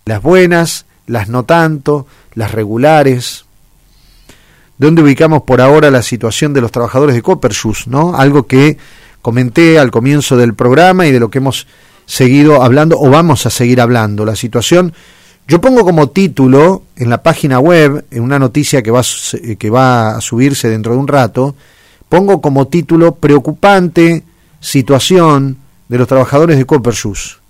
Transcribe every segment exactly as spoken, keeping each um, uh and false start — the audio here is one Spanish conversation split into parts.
las buenas, las no tanto, las regulares. ¿Dónde ubicamos por ahora la situación de los trabajadores de Copperjust, ¿no? Algo que comenté al comienzo del programa y de lo que hemos seguido hablando o vamos a seguir hablando. La situación, yo pongo como título en la página web, en una noticia que va, que va a subirse dentro de un rato, pongo como título preocupante situación de los trabajadores de Copperjust.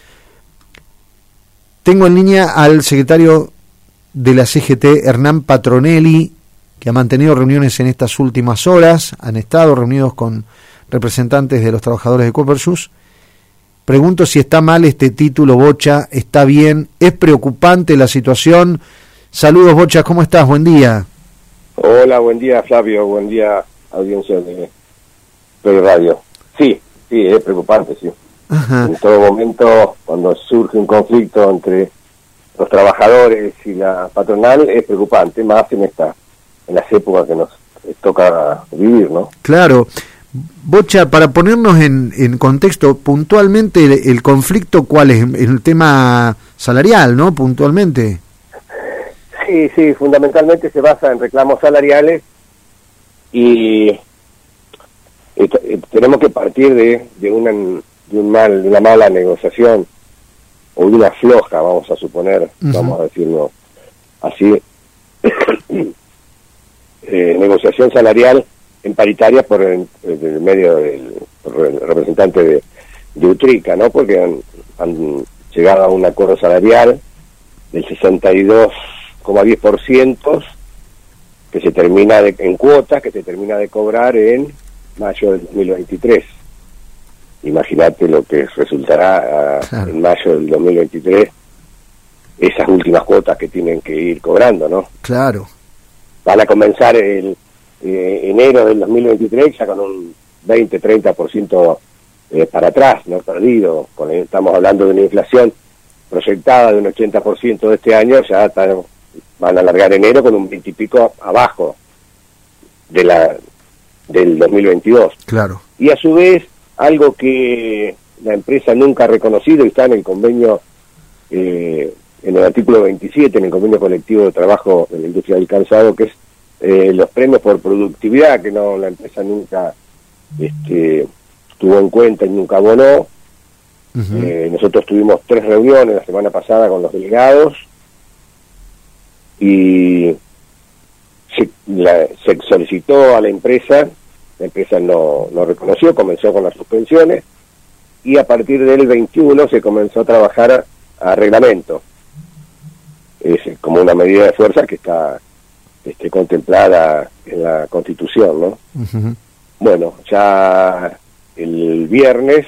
Tengo en línea al secretario de la C G T, Hernán Patronelli, que ha mantenido reuniones en estas últimas horas, han estado reunidos con representantes de los trabajadores de Copperjust. Pregunto si está mal este título, Bocha, está bien, es preocupante la situación. Saludos, Bocha, ¿cómo estás? Buen día. Hola, buen día, Flavio, buen día, audiencia de Play Radio. Sí, sí, es preocupante, sí. Ajá. En todo momento, cuando surge un conflicto entre los trabajadores y la patronal, es preocupante, más en esta, en las épocas que nos toca vivir, ¿no? Claro. Bocha, para ponernos en, en contexto, puntualmente el, el conflicto, ¿cuál es? El tema salarial, ¿no? Puntualmente. Sí, sí, fundamentalmente se basa en reclamos salariales y eh, tenemos que partir de, de, una, de, un mal, de una mala negociación o de una floja, vamos a suponer, uh-huh. vamos a decirlo así, eh, negociación salarial en paritaria por el, el medio del por el representante de, de Utrica, ¿no? Porque han, han llegado a un acuerdo salarial del sesenta y dos coma diez por ciento que se termina de, en cuotas, que se termina de cobrar en mayo del dos mil veintitrés. Imagínate lo que resultará uh, claro. en mayo del dos mil veintitrés, esas últimas cuotas que tienen que ir cobrando, ¿no? Claro. Van a comenzar el Eh, enero del dos mil veintitrés ya con un veinte a treinta por ciento eh, para atrás, no perdido. Con, estamos hablando de una inflación proyectada de un ochenta por ciento de este año, ya están, van a alargar enero con un veinte y pico abajo de la del dos mil veintidós. Claro. Y a su vez, algo que la empresa nunca ha reconocido y está en el convenio, eh, en el artículo veintisiete, en el convenio colectivo de trabajo de la industria del calzado, que es Eh, los premios por productividad, que no la empresa nunca este, tuvo en cuenta y nunca abonó. Uh-huh. Eh, nosotros tuvimos tres reuniones la semana pasada con los delegados y se, la, se solicitó a la empresa, la empresa no, no reconoció, comenzó con las suspensiones y a partir del veintiuno se comenzó a trabajar a, a reglamento. Es como una medida de fuerza que está Este, contemplada en la Constitución, ¿no? Uh-huh. Bueno, ya el viernes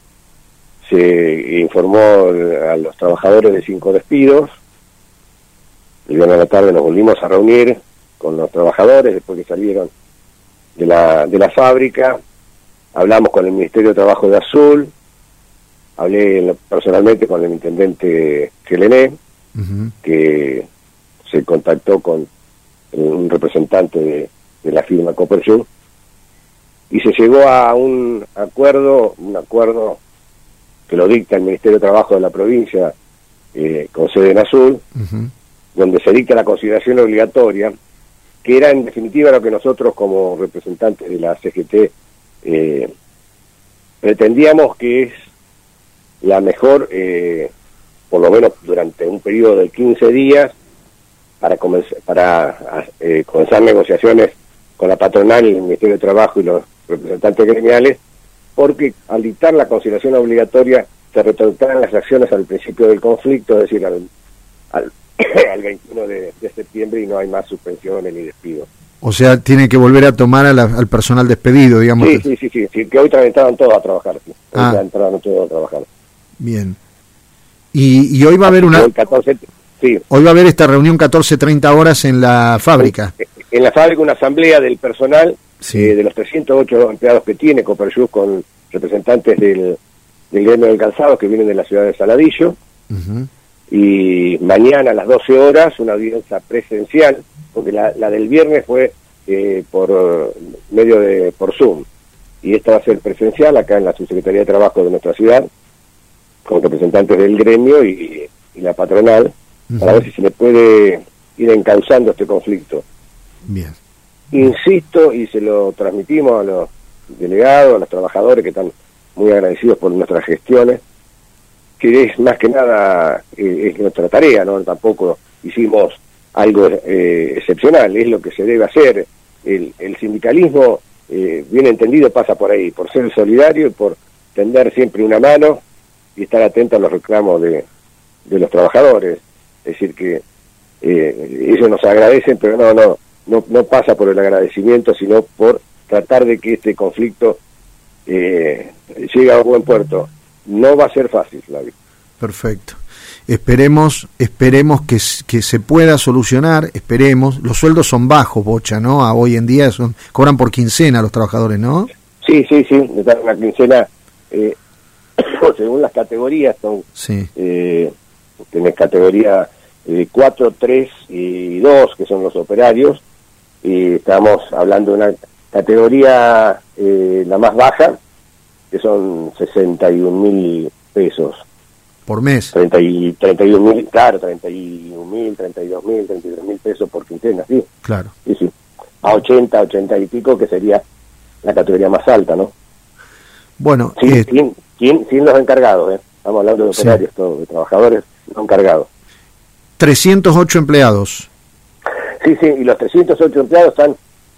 se informó a los trabajadores de cinco despidos. El viernes a la tarde nos volvimos a reunir con los trabajadores después que salieron de la de la fábrica. Hablamos con el Ministerio de Trabajo de Azul, hablé personalmente con el intendente Gelené, uh-huh. que se contactó con un representante de, de la firma Copperjust, y se llegó a un acuerdo, un acuerdo que lo dicta el Ministerio de Trabajo de la provincia, eh, con sede en Azul, uh-huh. donde se dicta la consideración obligatoria, que era en definitiva lo que nosotros como representantes de la C G T eh, pretendíamos, que es la mejor, eh, por lo menos durante un periodo de quince días, para comenzar, para eh, comenzar negociaciones con la patronal, el Ministerio de Trabajo y los representantes gremiales, porque al dictar la conciliación obligatoria se retrotraen las acciones al principio del conflicto, es decir, al, al, al veintiuno de, de septiembre, y no hay más suspensiones ni despidos. O sea, tiene que volver a tomar a la, al personal despedido, digamos. Sí, sí, sí, sí, sí, que hoy entraron todos a trabajar. Sí. Hoy ah. entraron todos a trabajar. Bien. Y, y hoy va a haber una... El catorce, sí. Hoy va a haber esta reunión catorce treinta horas en la fábrica. En la fábrica una asamblea del personal, sí. eh, de los trescientos ocho empleados que tiene Copperjust, con representantes del, del gremio del calzado que vienen de la ciudad de Saladillo. Uh-huh. Y mañana a las doce horas una audiencia presencial, porque la, la del viernes fue eh, por uh, medio de por Zoom, y esta va a ser presencial acá en la Subsecretaría de Trabajo de nuestra ciudad, con representantes del gremio y, y y la patronal, uh-huh, para ver si se le puede ir encauzando este conflicto. Bien. Insisto, y se lo transmitimos a los delegados, a los trabajadores que están muy agradecidos por nuestras gestiones, que es más que nada eh, es nuestra tarea, ¿no? Tampoco hicimos algo eh, excepcional, es lo que se debe hacer. El, el sindicalismo, eh, bien entendido, pasa por ahí, por ser solidario y por tender siempre una mano y estar atento a los reclamos de, de los trabajadores. Es decir, que eh, ellos nos agradecen, pero no, no, no, no pasa por el agradecimiento, sino por tratar de que este conflicto eh, llegue a buen puerto. No va a ser fácil, Flavio. Perfecto. Esperemos, esperemos que, que se pueda solucionar, esperemos. Los sueldos son bajos, Bocha, ¿no? A hoy en día son cobran por quincena los trabajadores, ¿no? Sí, sí, sí, les dan una quincena, eh, según las categorías, son, sí. eh, tenés categoría eh, cuatro, tres y dos, que son los operarios, y estamos hablando de una categoría, eh, la más baja, que son sesenta y un mil pesos. ¿Por mes? treinta y uno mil, claro, treinta y un mil, treinta y dos mil, treinta y tres mil pesos por quincena, sí. Claro. Sí, sí. A ochenta, ochenta y pico, que sería la categoría más alta, ¿no? Bueno, sin, eh... sin, sin, sin los encargados, ¿eh? Estamos hablando de operarios, sí, todos, de trabajadores no encargados. trescientos ocho empleados. Sí, sí, y los trescientos ocho empleados están,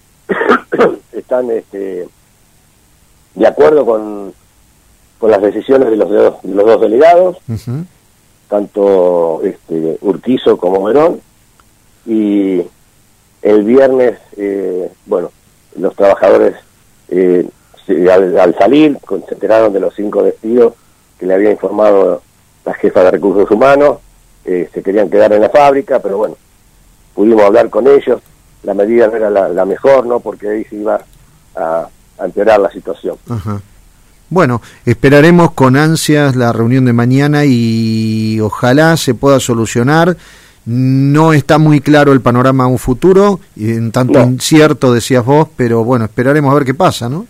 están este, de acuerdo con... con las decisiones de los, de los, de los dos delegados, uh-huh, tanto este, Urquizo como Verón, y el viernes, eh, bueno, los trabajadores eh, se, al, al salir se enteraron de los cinco despidos que le había informado la jefa de Recursos Humanos, eh, se querían quedar en la fábrica, pero bueno, pudimos hablar con ellos, la medida no era la, la mejor, ¿no? Porque ahí se iba a, a empeorar la situación. Uh-huh. Bueno, esperaremos con ansias la reunión de mañana y ojalá se pueda solucionar. No está muy claro el panorama a un futuro, y en tanto no. incierto, decías vos, pero bueno, esperaremos a ver qué pasa, ¿no?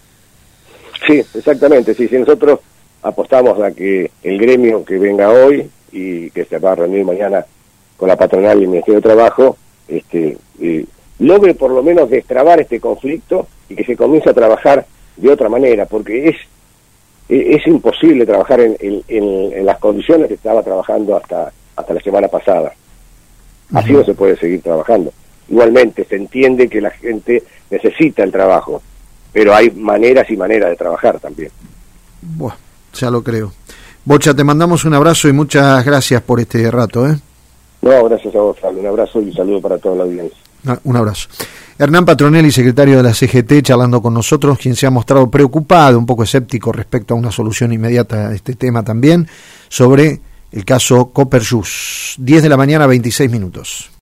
Sí, exactamente, sí, sí, nosotros apostamos a que el gremio que venga hoy y que se va a reunir mañana con la patronal y el Ministerio de Trabajo, este, eh, logre por lo menos destrabar este conflicto y que se comience a trabajar de otra manera, porque es es imposible trabajar en, en, en las condiciones que estaba trabajando hasta hasta la semana pasada. Así uh-huh. no se puede seguir trabajando. Igualmente se entiende que la gente necesita el trabajo, pero hay maneras y maneras de trabajar también. Bueno, ya lo creo. Bocha, te mandamos un abrazo y muchas gracias por este rato, ¿eh? No, gracias a vos, Fabio. Un abrazo y un saludo para toda la audiencia. Un abrazo. Hernán Patronelli, secretario de la C G T, charlando con nosotros, quien se ha mostrado preocupado, un poco escéptico respecto a una solución inmediata a este tema también, sobre el caso Copperjust. diez de la mañana, veintiséis minutos.